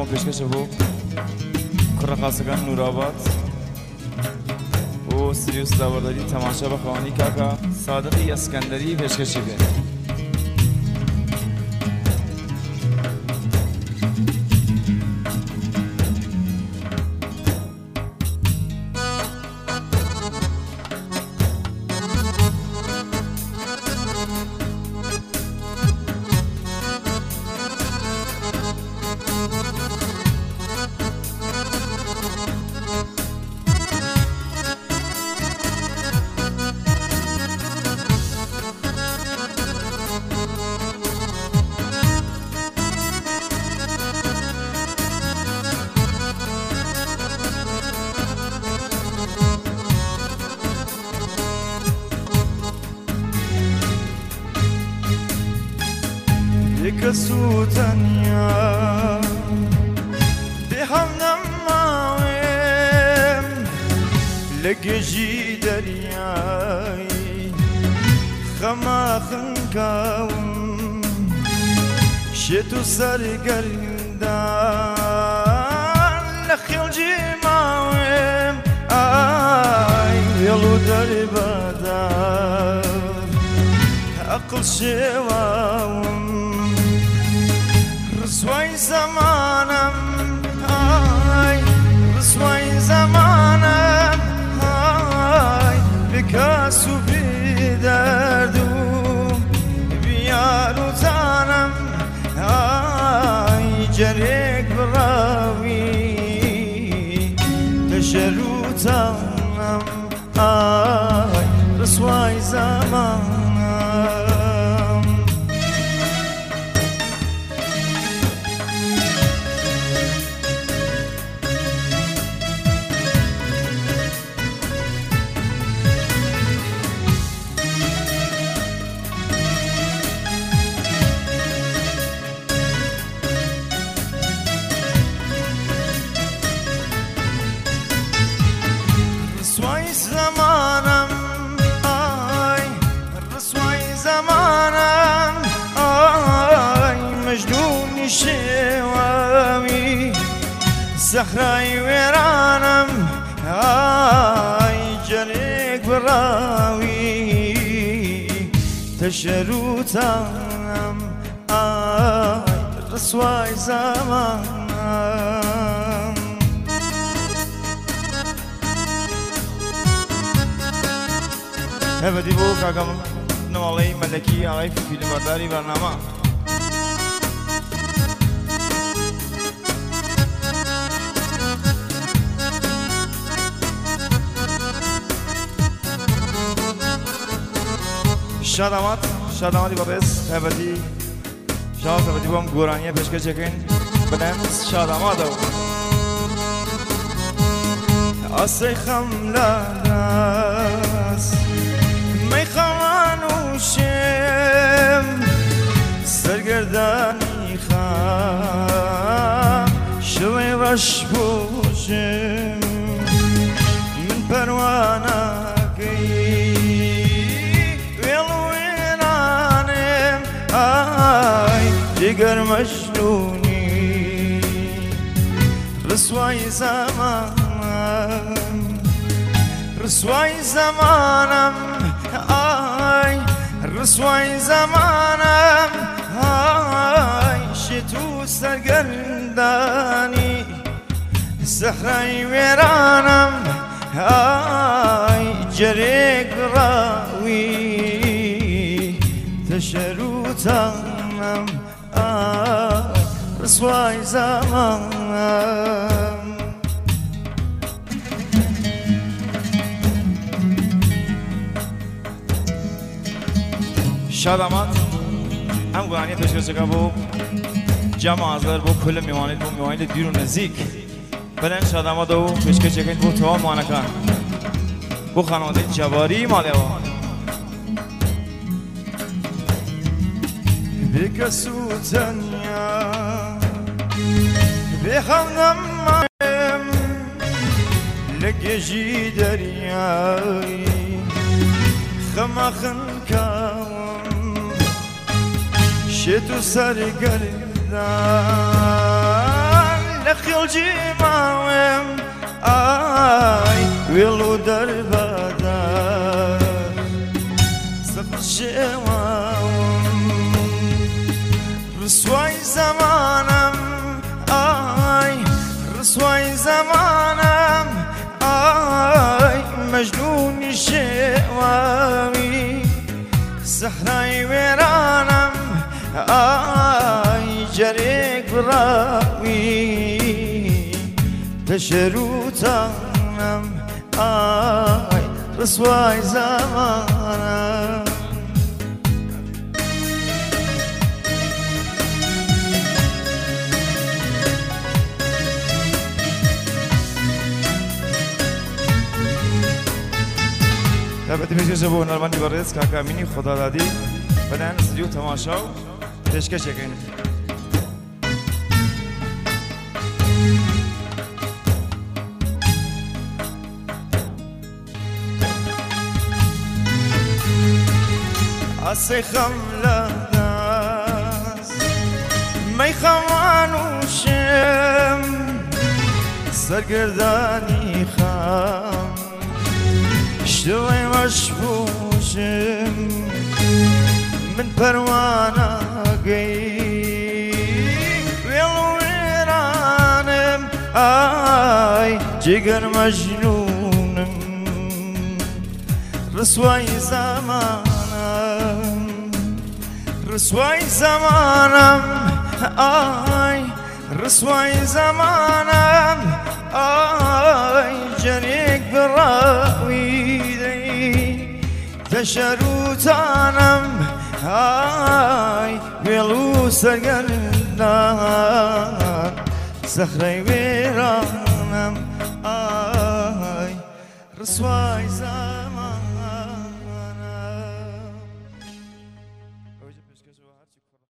ما پیشکش بو کرخاسگان نورآباد و سریوس داورداری تماشا بخوانی کاکا صادقی اسکندری پیشکشی بین. كسوتنيا بحمنا معوم لقجي درياي خما خنكاوم شتو سرقردان لخيلجي معوم آي يلو دربادار أقل شواوم رسوای زمانم های رسوای زمانم های بکاس و بیدرد و بیار و تانم های جریک براوی تشر و تانم های رسوای زمانم رسوای زمانم آی رسوای زمانم آی مجنون شوامی زهرای ویرانم آی جریک براوی تشروتانم آی رسوای زمانم هبدی بو کاکم نوالی ملکی آقای فیلم برداری برنامه شاداماتی بابس هبدی شاد هبدی بوم گورانیه پیشکش چکین بلنس شاداماتو آسی خملاس میخوانوشم سرگردانی خام شوی رش بوشم من پروانه ویلوینانم آی جگر مجنونی رسوای زمان رسوای زمانم آی رسوای زمانم آی شتو سرگردانی زهرای ویرانم آی جریک راوی تشروتانم آی رسوای زمانم شادامات هم گوانی پیشکش چکا بو جمع آزار بو کل میوانید دیر و نزدیک بلن شادامات و پیشکش چکین بو توام مانکان بو خانواده جواری ماله و بکسوتنیا بخونم مایم لگجی دریایی خمخن کام شتو سرگردان خلجي ماوم آي ويلو دربدار سفر شواوم رسواي زمانم آي رسواي زمانم آي مجنون شواوي صحراي ويرانم آي جريك براوي تشروتانم آي رسواي زمانم البته میشه شبو هنرمندی بارز کاکا امینی خدا دادی بدن استودیو تماشا و پیشکش کنید. عسى خملة داس ما يخوانوشم سرگردانی خام شوي مشبوشم من پروانه گی ویلویرانم آی جگر مجنونم رسوای زمانم رسوای زمانم آی رسوای زمانم آی جنیک براویدی تشروتانم آی ویلو سرگردان صخره ویرانم آی رسوای زمان